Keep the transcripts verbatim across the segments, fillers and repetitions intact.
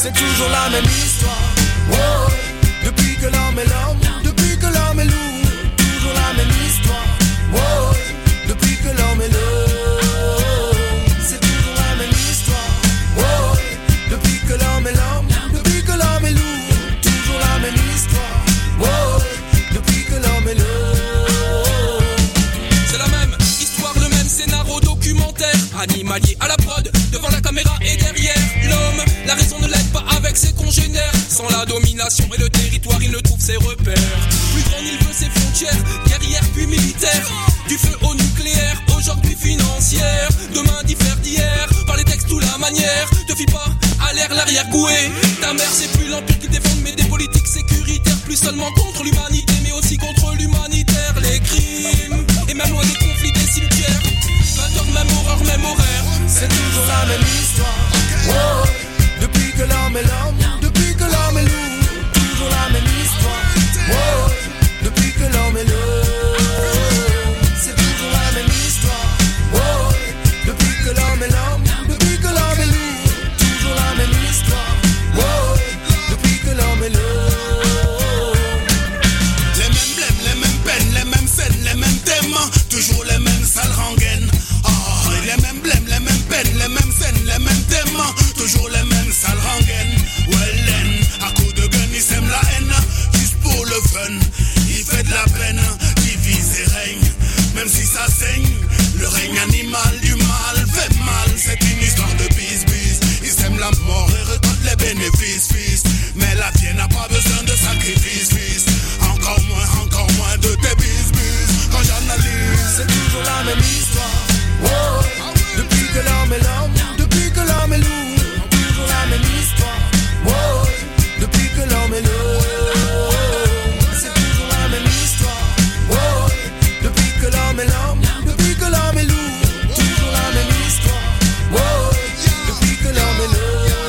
c'est toujours la même histoire. Oh, depuis que l'homme est l'homme, depuis que l'homme est loup, toujours la même histoire. Oh, depuis que l'homme est l'homme, c'est toujours la même histoire. Oh, depuis que l'homme est l'homme, depuis que l'homme est loup, toujours la même histoire. Oh, depuis que l'homme est l'homme. C'est la même histoire, le même scénario documentaire. Animalier à la prod, devant la caméra et derrière l'homme. La raison ne l'aide pas avec ses congénères. Sans la domination et le territoire, il ne trouve ses repères. Plus grand, il veut ses frontières, guerrières puis militaires. Du feu au nucléaire, aujourd'hui financière. Demain diffère d'hier, par les textes ou la manière. Te fie pas à l'air, l'arrière-goué. Ta mère c'est plus l'empire qu'ils défendent, mais des politiques sécuritaires. Plus seulement contre l'humanité, mais aussi contre l'humanitaire. Les crimes, et même loin des conflits, des cimetières. vingt heures, même horreur, même horaire. C'est toujours la même histoire. Oh, depuis que l'homme est l'homme, depuis que l'homme est loup, toujours la même histoire. Oh, depuis que l'homme est l'homme, c'est toujours la même histoire. Oh, depuis que l'homme est l'homme, depuis que l'homme est loup, toujours la même histoire. Oh, depuis que l'homme est l'homme. Les mêmes blèmes, les mêmes peines, les mêmes scènes, les mêmes thèmes, toujours les mêmes sales rengaines. Oh, les mêmes blèmes, les mêmes peines, les mêmes scènes, les mêmes thèmes, toujours les mêmes sales rengaines. Well then, à coup de gun, il sème la haine, juste pour le fun. Il fait de la peine, divise et règne, même si ça saigne. Le règne animal du mal fait mal, c'est une histoire de bis-bis. Il sème la mort et récolte les bénéfices, fils. Mais la tienne n'a pas besoin de sacrifice, fils. Encore moins, encore moins de tes bis-bis. Quand j'analyse, c'est toujours la même histoire. Oh, depuis que l'homme est l'homme, depuis que l'homme est loup, toujours la même histoire. Oh, depuis que l'homme est l'homme, c'est toujours la même histoire. Oh, depuis que l'homme est l'homme, depuis que l'homme est loup, toujours la même histoire. Oh, depuis que l'homme est l'homme.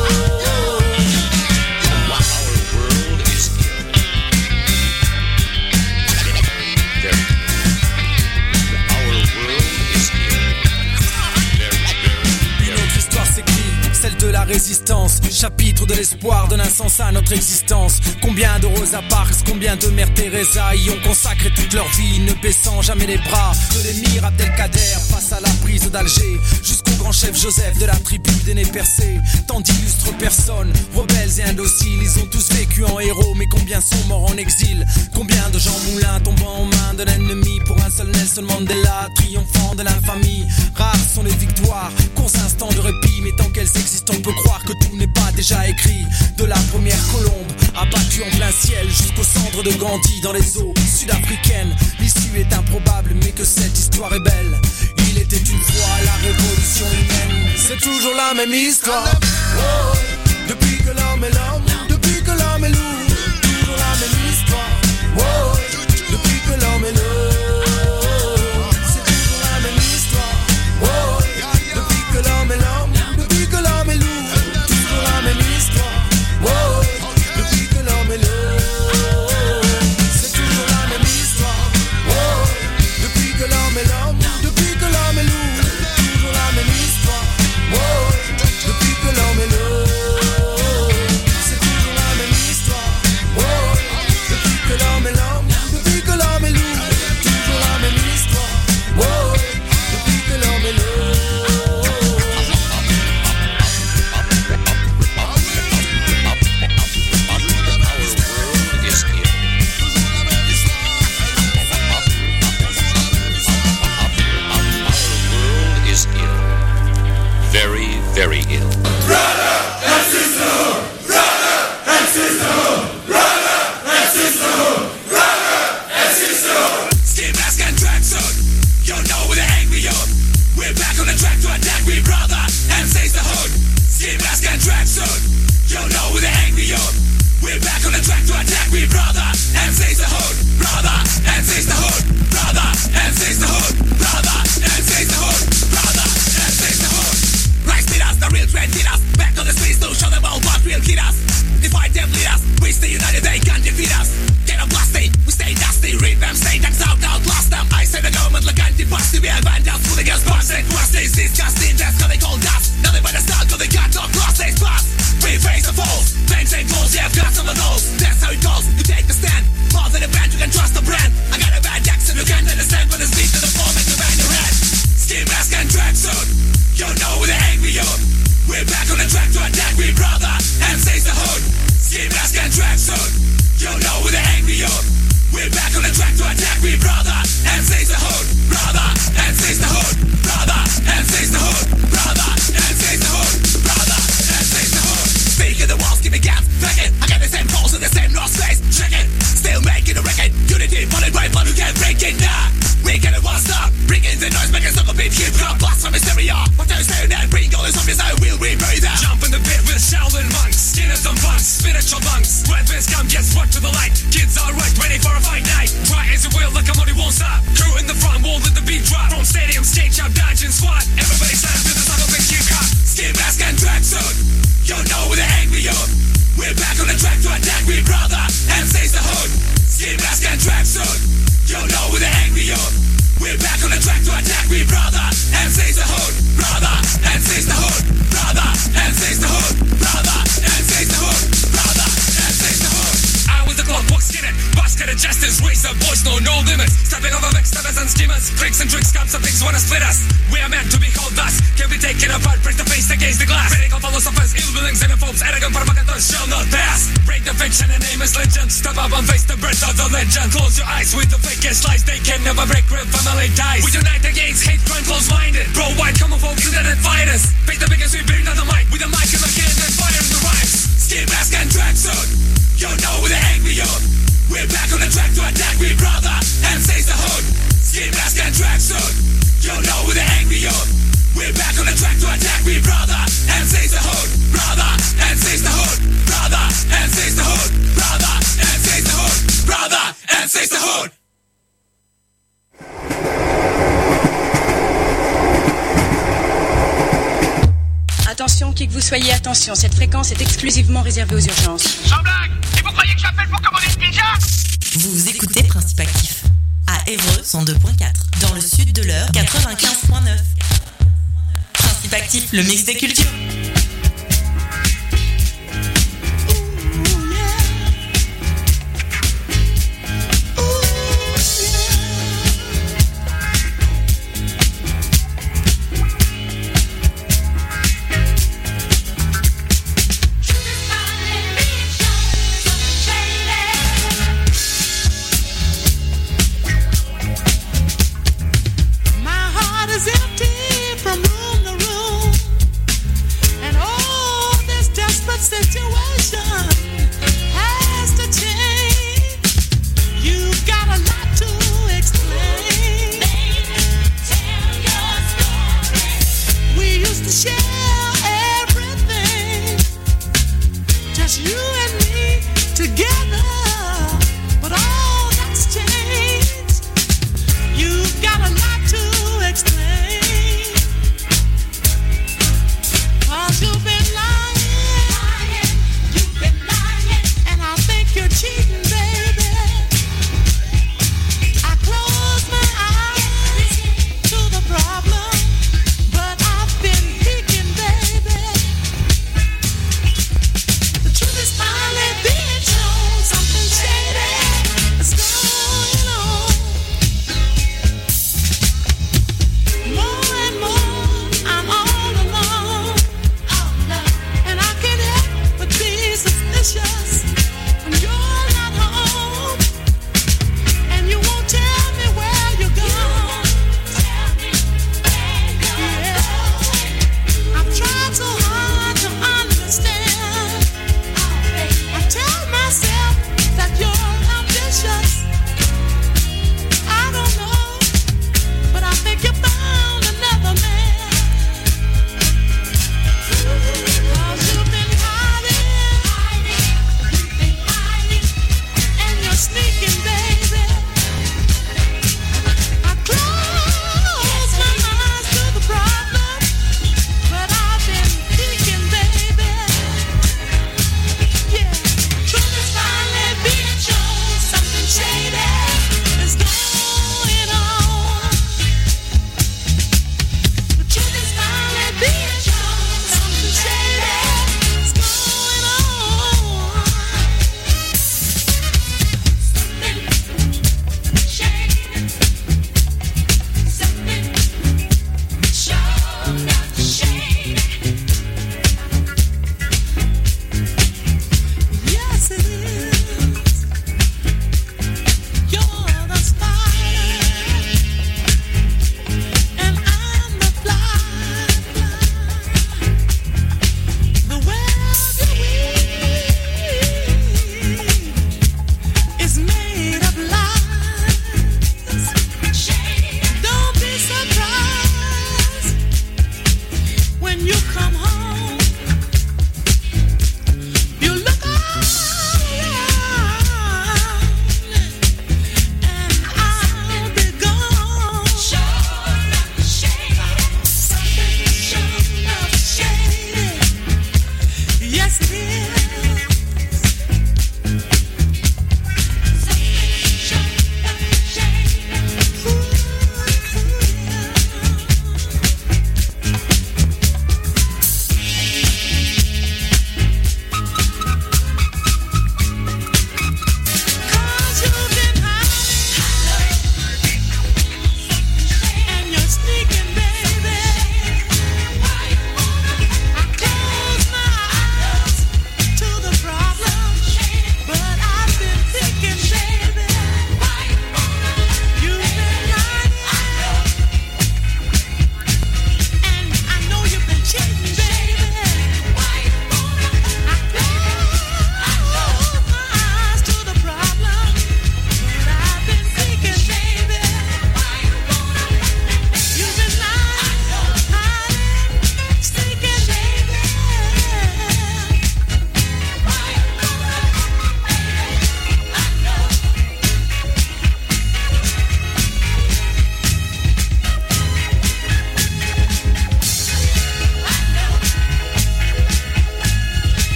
Celle de la résistance, chapitre de l'espoir donne un sens à notre existence. Combien de Rosa Parks, combien de Mère Teresa y ont consacré toute leur vie, ne baissant jamais les bras. De l'émir Abdelkader face à la prise d'Alger, jusqu'au grand chef Joseph de la tribu des nez percés. Tant d'illustres personnes, rebelles et indociles, ils ont tous vécu en héros, mais combien sont morts en exil? Combien de Jean Moulin tombant en main de l'ennemi pour un seul Nelson Mandela, triomphant de l'infamie? Rares sont les victoires, courts instants de répit, mais tant qu'elles existent, on peut croire que tout n'est pas déjà écrit. De la première colombe abattue en plein ciel jusqu'au cendre de Gandhi dans les eaux sud-africaines, l'issue est improbable, mais que cette histoire est belle. Il était une fois la révolution humaine. C'est toujours la même histoire. Oh, depuis que l'homme est l'homme, depuis que l'homme est loup, toujours la même histoire. Oh, depuis que l'homme est l'homme, c'est toujours la même histoire. Oh, depuis que l'homme est l'homme, depuis que l'homme est loup, toujours la même histoire. Oh, depuis que l'homme est l'homme, c'est toujours la même histoire. Oh, depuis que l'homme est l'homme, depuis que l'homme est loup, toujours la même histoire. Oh, depuis que l'homme est l'homme, c'est a voice, no, no limits. Stepping over backstabbers and schemers, tricks and tricks, scams and things wanna split us. We are meant to be called thus, can be taken apart, break the face against the glass. Critical philosophers, ill willings, xenophobes, arrogant provocateurs shall not pass. Break the fiction and name is legend. Step up and face the birth of the legend. Close your eyes with the fakest lies, they can never break real family ties. We unite against hate, crime, close-minded. Pro-white, homophobes, internet fighters. Face the biggest, we bring down the mic with a mic in the hand and fire in the rhymes. Skin mask and tracksuit, you know we're the angry youth. We're back on the track to attack me, brother, and seize the hood. Skin mask and tracksuit, you know we're the angry youth. We're back on the track to attack me, brother, and seize the hood, brother, and seize the hood, brother, and seize the hood, brother, and seize the hood, brother, and seize the hood. Attention, qui que vous soyez, attention, cette fréquence est exclusivement réservée aux urgences. Sans blague! Et vous croyez que j'appelle pour commander une pizza? Vous écoutez Principe Actif à Évreux cent deux point quatre, dans le sud de l'Eure quatre-vingt-quinze point neuf. Principe Actif, le mix des cultures.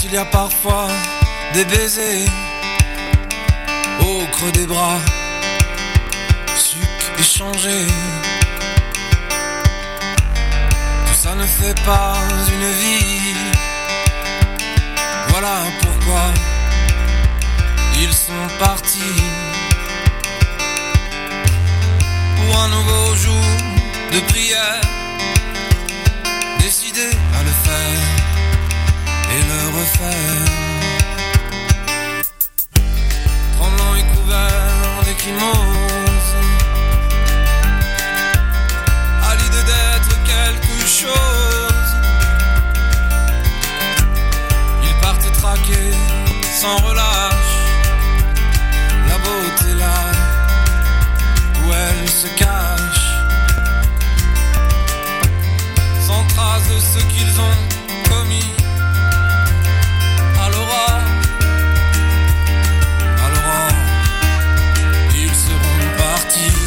il y a parfois des baisers au creux des bras, suc échangé. Tout ça ne fait pas une vie. Voilà pourquoi ils sont partis pour un nouveau jour de prière, décidé à le faire et le refaire. Tremblant et couvert d'échymose, à l'idée d'être quelque chose, ils partent traquer sans relâche la beauté là où elle se cache, sans trace de ce qu'ils ont commis. À l'aurore, à l'aurore, ils seront partis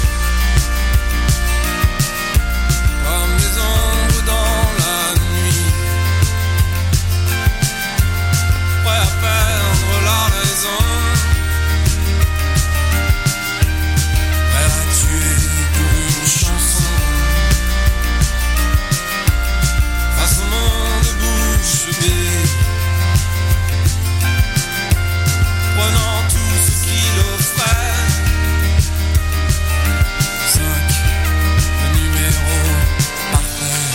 comme des ombres dans la nuit, prêts à perdre la raison, prêts à tuer pour une chanson, face au monde bouche bée, prenant tout ce qu'il offrait. Cinq, le numéro parfait.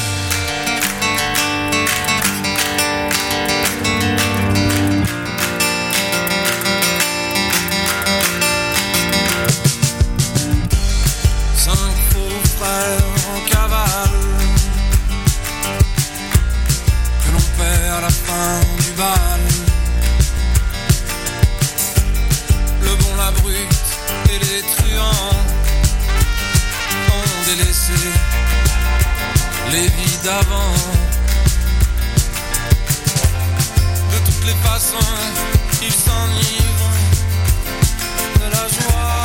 Cinq faux frères en cavale que l'on perd à la fin du bal. Le bon, la brute et les truands ont délaissé les vies d'avant. De toutes les façons, ils s'enivrent de la joie,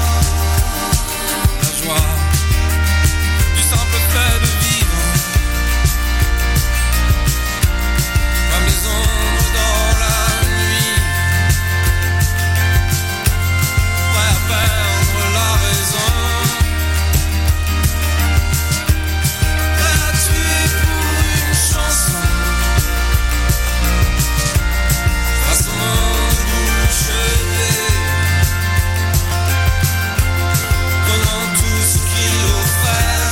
la joie du simple fait de vivre, comme les ombres dans la nuit, prêts à perdre la raison, prêts à tuer pour une chanson, face au monde bouche bée, prenant tout ce qu'il offrait.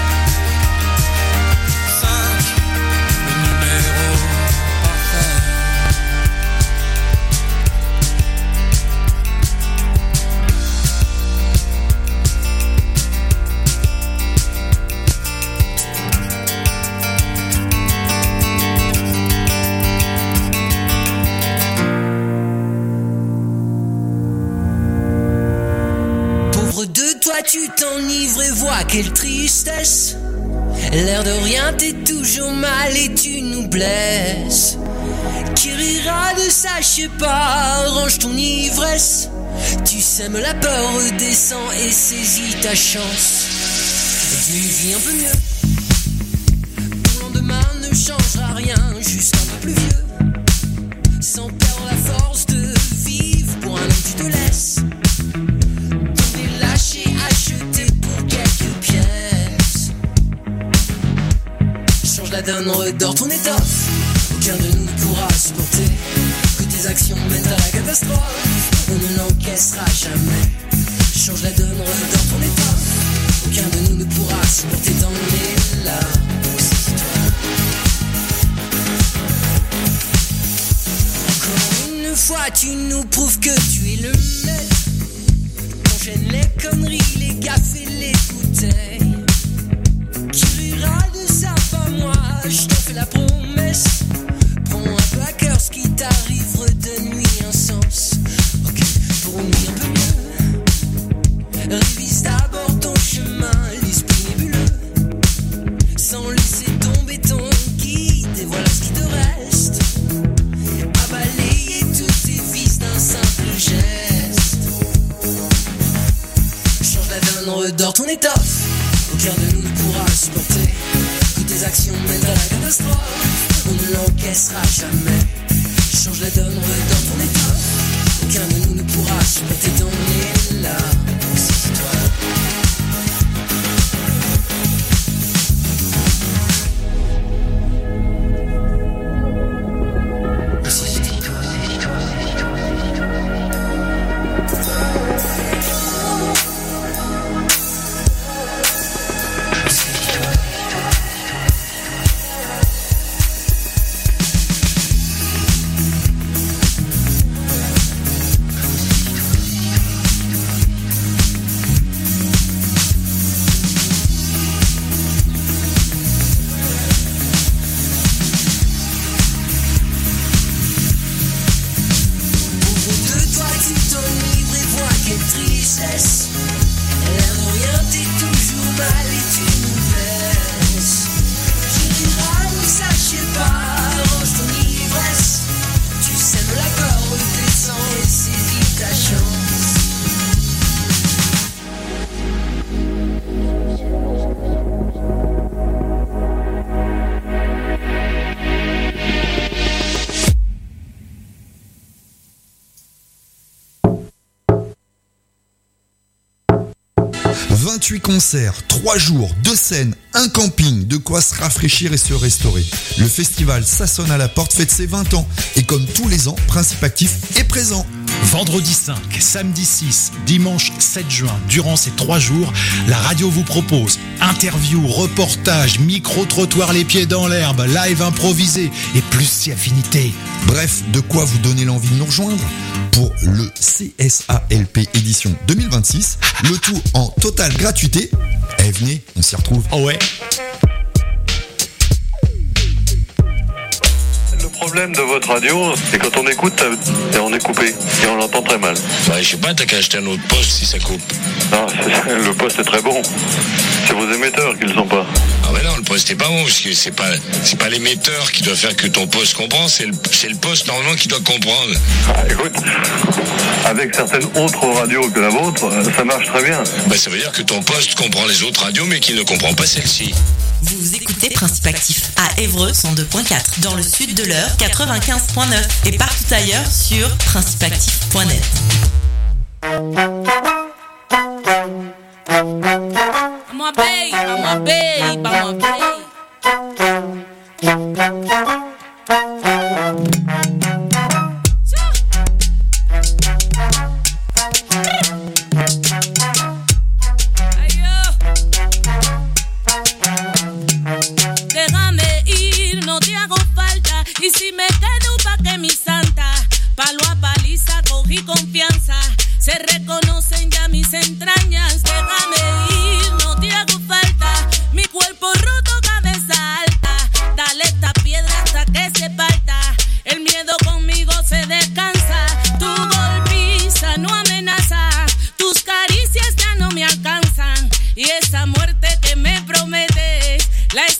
Cinq, le numéro parfait. Pauvre de toi, tu t'enivres et vois quelle tristesse. L'air de rien, t'es toujours mal et tu nous blesses. Qui rira de ça, je sais pas, range ton ivresse. Tu sèmes la peur, redescends et saisis ta chance d'une vie un peu mieux. Ton lendemain ne changera rien, juste un peu plus vieux. Sans perdre la force de vivre, pour un homme tu te laisses. T'en es lâché à jeter pour quelques pièces. Change la donne, redors ton étoffe. Aucun de nous ne pourra supporter que tes actions mènent à la catastrophe. On ne l'encaissera jamais. Change la donne, redors ton étoffe. Aucun de nous ne pourra supporter dans les larmes. C'est toi. Encore une fois, tu nous prouves que tu es le maître. T'enchaînes les conneries, les gaffes et les bouteilles. Qui rira de ça, pas moi, je t'en fais la promesse. Prends un peu à cœur ce qui t'arrive, redonne-lui un sens. Ok, pour une vie un peu mieux, révise d'abord ton chemin, l'esprit nébuleux, sans laisser tomber ton guide, et voilà ce qui te reste. À balayer tous tes vices d'un simple geste. Change la donne, redors ton étoffe. Aucun de nous ne pourra supporter que tes tes actions mènent à la catastrophe. On ne l'encaissera jamais. Change la donne, redonne ton état. Aucun de nous ne pourra supporter ton élan. Saisis-toi. vingt-huit concerts, trois jours, deux scènes, un camping, de quoi se rafraîchir et se restaurer. Le festival Ça sonne à la porte fête ses vingt ans. Et comme tous les ans, Principe Actif est présent. Vendredi cinq, samedi six, dimanche sept juin, durant ces trois jours, la radio vous propose interviews, reportages, micro-trottoirs les pieds dans l'herbe, live improvisé et plus si affinité. Bref, de quoi vous donner l'envie de nous rejoindre pour le C S A L P édition deux mille vingt-six, le tout en totale gratuité. Eh venez, on s'y retrouve. Oh ouais. Le problème de votre radio, c'est quand on écoute, et on est coupé, et on l'entend très mal. Ouais, je sais pas, t'as qu'à acheter un autre poste si ça coupe. Non, le poste est très bon. C'est vos émetteurs qui le sont pas. Ah mais non, le poste est pas bon, parce que c'est pas, c'est pas l'émetteur qui doit faire que ton poste comprend, c'est le, c'est le poste normalement qui doit comprendre. Ah, écoute, avec certaines autres radios que la vôtre, ça marche très bien. Bah ça veut dire que ton poste comprend les autres radios, mais qu'il ne comprend pas celle-ci. Vous écoutez Principe Actif à Évreux cent deux point quatre, dans le sud de l'Eure quatre-vingt-quinze point neuf et partout ailleurs sur principe actif point net. I'm a babe, I'm a babe, I'm a babe. Déjame ir, no te hago falta. Y si me quedo pa' que mi santa, palo a paliza cogí confianza. Se reconocen ya mis entrañas. Déjame ir, no te hago falta. Mi cuerpo roto, cabeza alta. Dale esta piedra hasta que se parta. El miedo conmigo se descansa. Tu golpiza no amenaza. Tus caricias ya no me alcanzan. Y esa muerte que me prometes la